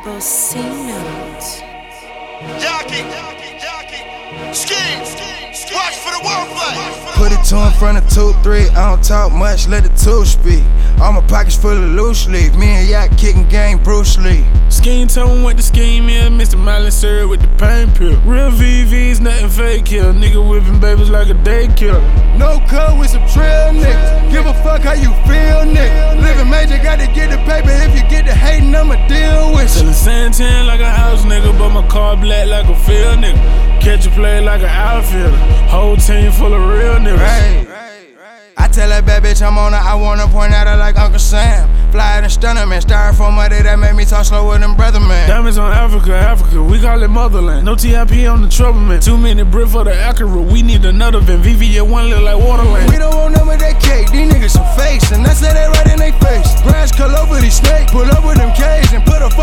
Double C notes. Jockey, scheme, watch for the wordplay. Put it two in front of 2-3. I don't talk much, let the two speak. All my pockets full of loose leaf. Me and Yacht kicking game, Bruce Lee. Scheme told me what the scheme is. Mr. Miley syrup with the pain pill. Real VVs, nothing fake here. Nigga whipping babies like a daycare. No cut with some trail niggas. Give a fuck how you feel, nigga. Living major, gotta get the paper. If you get the hating, I'ma deal with you. Selling Santan like a house nigga, but my car black like a field nigga. Catch a play like an outfielder. Whole team full of real niggas. Hey. I tell that bad bitch I'm on her, I wanna point at her like Uncle Sam. Fly it and stun him, man. Styrofoam money that made me talk slow with them brother, man. Diamonds on Africa, we call it motherland. No TIP on the trouble, man. Too many brick for the Acura, we need another van. VV at one look like Waterland. We don't want none of that cake, these niggas some face, and I say that right in they face. Grass cut over these snakes, pull up with them K's and put a